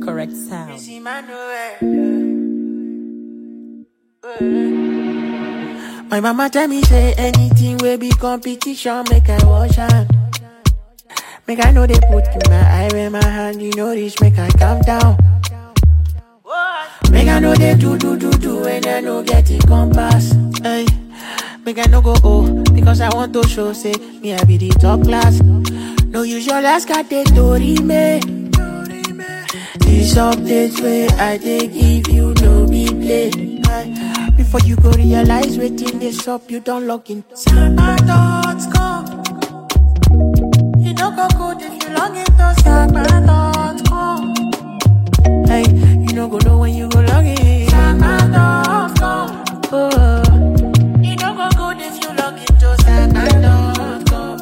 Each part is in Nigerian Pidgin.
Correct sound. My mama tell me say anything will be competition, make I wash hand. Make I know they put in my eye when my hand, you know reach, make I calm down. Make I know they do when I no get it compass. Hey, make I no go because I want to show say me I be the top class. No use your last card they tori me. This update way I dey give you no be play. Before you go realize waiting this up, you don't log in. Samba.com. You don't go good if you log into Samba.com. Hey, you don't go know when you go log in. Samba.com. Oh, you don't go good if you log into Samba.com.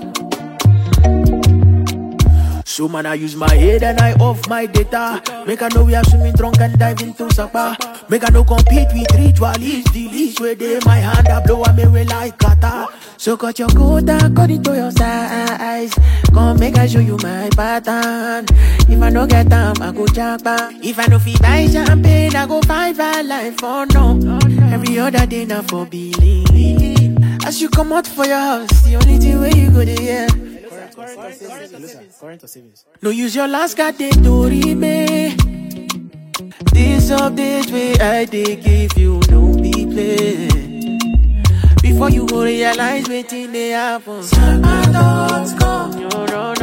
So man, I use my head and I off my data. Make I know we are swimming drunk and dive into Sapa. Make I no compete with ritualists. The least where they my hand I blow me away like kata. So cut your coat and cut it to your size. Come make I show you my pattern. If I no get time, I go japa. If I no feel buy champagne, I go find my life for no. Every other day now for believe. As you come out for your house, the only thing where you go there. Current or savings? No use your last card they to me. This update way I dey give you no be play. Before you go realize waiting they happen. Samba.com. You don't